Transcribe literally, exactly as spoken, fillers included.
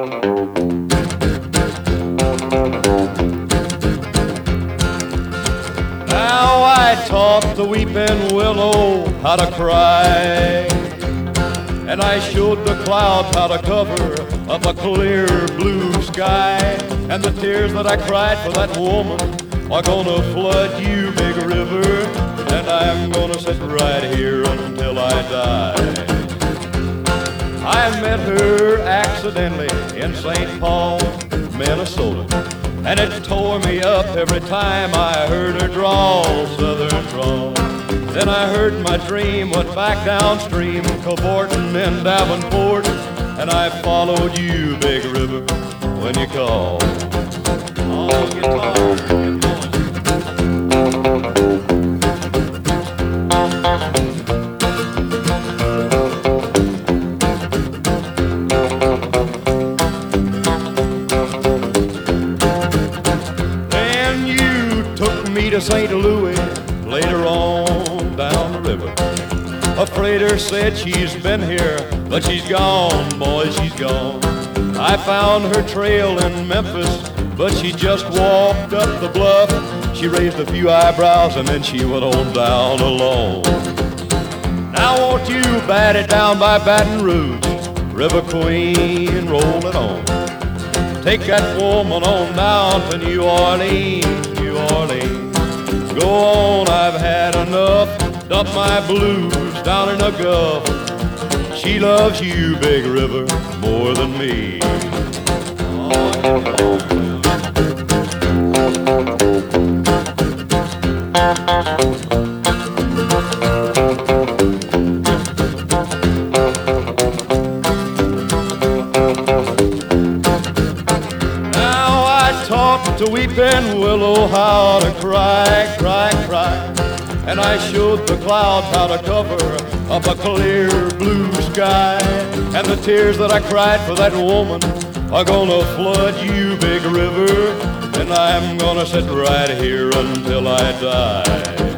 Now I taught the weeping willow how to cry, and I showed the clouds how to cover up a clear blue sky. And the tears that I cried for that woman are gonna flood you, big river, and I'm gonna sit right here until I die. I met her accidentally in Saint Paul, Minnesota, and it tore me up every time I heard her drawl, southern drawl. Then I heard my dream went back downstream, cavorting in Davenport, and I followed you, big river, when you called. Oh, guitar, get going. Then you took me to Saint Louis later on down the river. A freighter said she's been here, but she's gone, boy, she's gone. I found her trail in Memphis, but she just walked up the bluff. She raised a few eyebrows and then she went on down alone. Now won't you bat it down by Baton Rouge, River Queen, roll it on. Take that woman on down to New Orleans, New Orleans. Go on, I've had enough, dump my blues down in the Gulf. She loves you, big river, more than me. Now I taught the weeping willow how to cry, cry, cry, and I showed the clouds how to cover up a clear blue sky. And the tears that I cried for that woman are gonna flood you, big river, and I'm gonna sit right here until I die.